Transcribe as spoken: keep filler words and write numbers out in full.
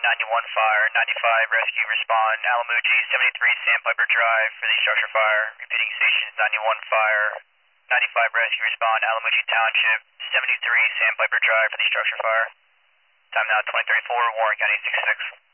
ninety-one fire, ninety-five rescue respond, Alamuji, seventy-three Sandpiper Drive for the structure fire. Repeating stations, ninety-one fire, ninety-five rescue respond, Alamuji Township, seventy-three Sandpiper Drive for the structure fire. Time now twenty thirty-four, Warren County six six.